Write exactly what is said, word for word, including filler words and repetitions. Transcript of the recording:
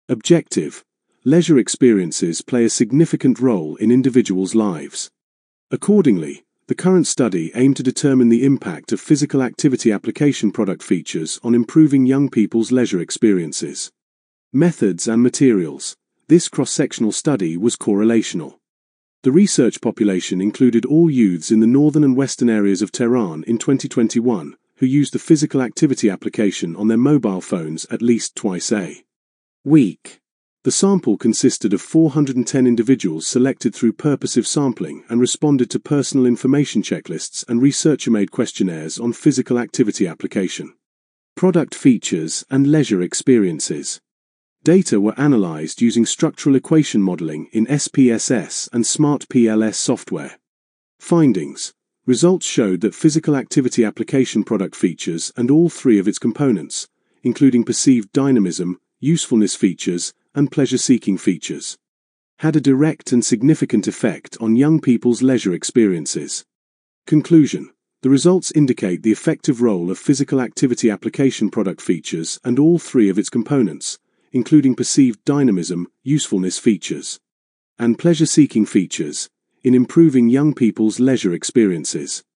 Objective: leisure experiences play a significant role in individuals' lives. Accordingly, the current study aimed to determine the impact of physical activity application product features on improving young people's leisure experiences. Methods and materials. This cross-sectional study was correlational. The research population included all youths in the northern and western areas of Tehran in twenty twenty-one who used the physical activity application on their mobile phones at least twice a week. The sample consisted of four hundred ten individuals selected through purposive sampling and responded to personal information checklists and researcher-made questionnaires on physical activity application. Product features and leisure experiences. Data were analyzed using structural equation modeling in S P S S and Smart P L S software. Findings. Results showed that physical activity application product features and all three of its components, including perceived dynamism, usefulness features, and pleasure-seeking features, had a direct and significant effect on young people's leisure experiences. Conclusion. The results indicate the effective role of physical activity application product features and all three of its components, including perceived dynamism, usefulness features, and pleasure-seeking features, in improving young people's leisure experiences.